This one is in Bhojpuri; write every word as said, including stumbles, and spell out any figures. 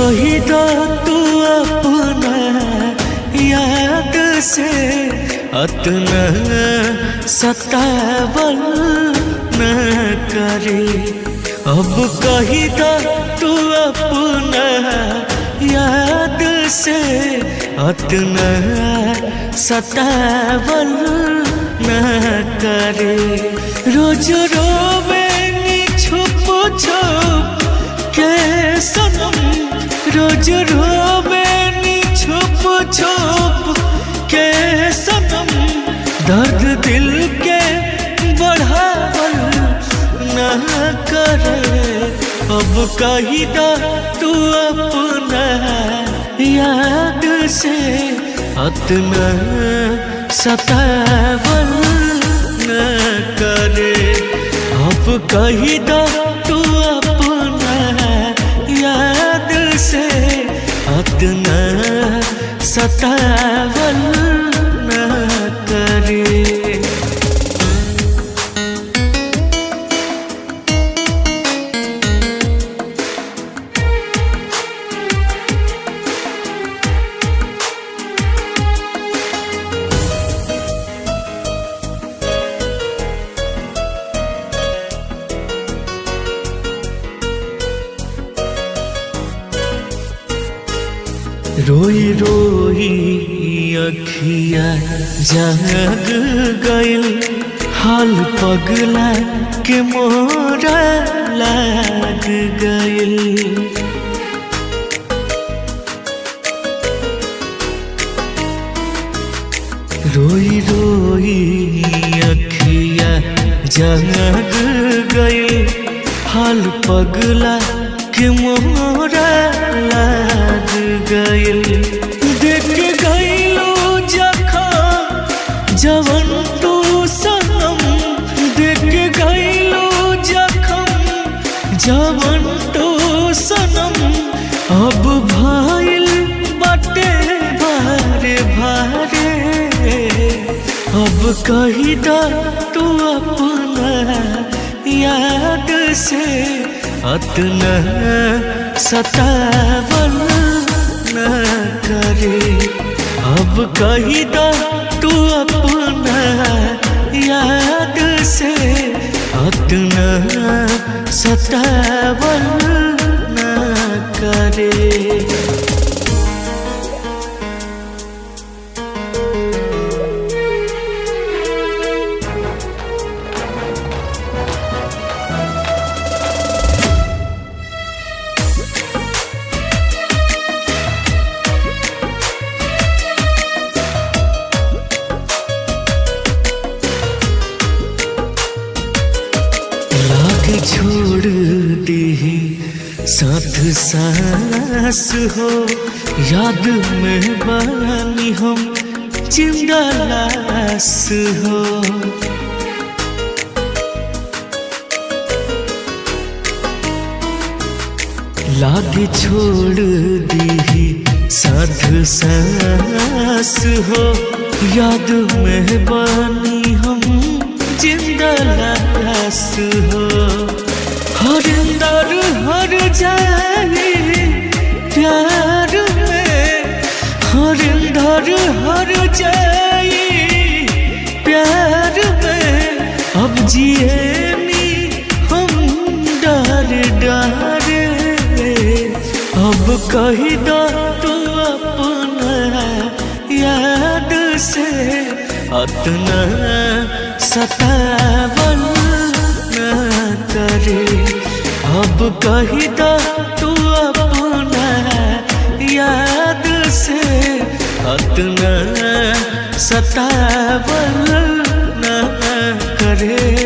कही दो तू अपना याद से अतना सतावल न करे। अब कही दो तू अपना याद से अतना सतावल न करे। रोज रोवे नी छुप छुप के सनम, रोज रोवे नी छुप छुप के सनम, दर्द दिल के बढ़ावल न करे। अब कही दो तू अपना याद से अतना सतावल न करे। अब कही दो तू अपना याद से अतना सतावल न करे। रोई रोई अखिया जाग गइल, हाल पगला के मोरा लाग गइल। रोई रोई अखिया जाग गइल, हाल पगला के मोरा लाग गइल। देख गइलो जखम जवन तू सनम, देख गइलो जखम जवन तू सनम। अब भइल बाटे भारे भारे। अब कही दो तू अपना याद से अतना सतावल न करे। अब कही दो तू अपना याद से अतना सतावल न करे। छोड़ दी साथ सांस हो, याद में बानी हम जिंदा लाश हो। लागे छोड़ दी साथ सांस हो, याद में बानी हम जिंदा लाश हो। हर दर हर जाए प्यार में, हर दर हर जाए प्यार में। अब जिए नी हम डर डरे। अब कही दो तू अपना याद से अतना सतावल न करे। अब कही दो तू अपना याद से अतना सतावल न करे।